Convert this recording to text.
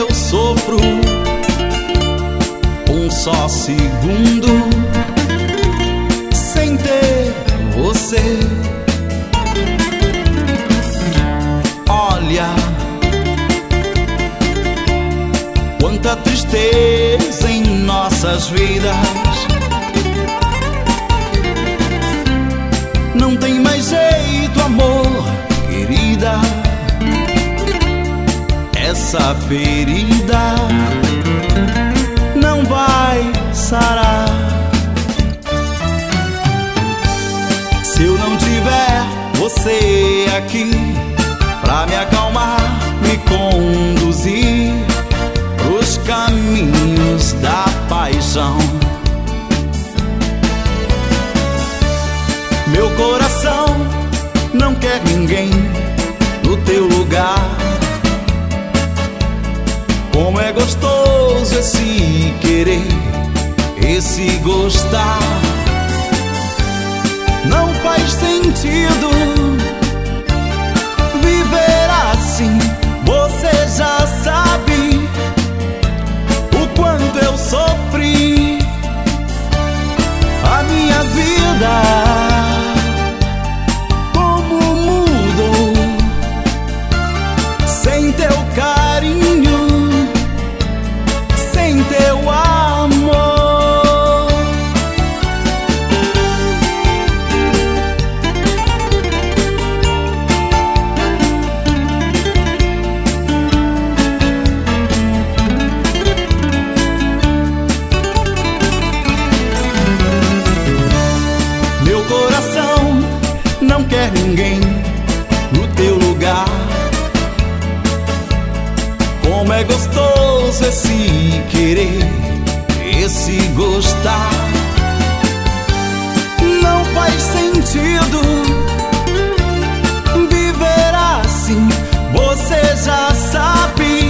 eu sofro um só segundo sem ter você. Olha quanta tristeza em nossas vidas. Não tem mais jeito, amor, querida. Essa ferida não vai sarar. Se eu não tiver você aqui pra me acalmar, me conduzir pros caminhos da paixão, meu coração não quer ninguém no teu lugar. Como é gostoso esse querer, esse gostar. Não faz sentido viver assim. Você já sabe o quanto eu sofri. A minha vida como mudou sem teu carinho, sem teu amor. Meu coração não quer ninguém no teu lugar. Como é gostoso esse querer, esse gostar. Não faz sentido viver assim. Você já sabe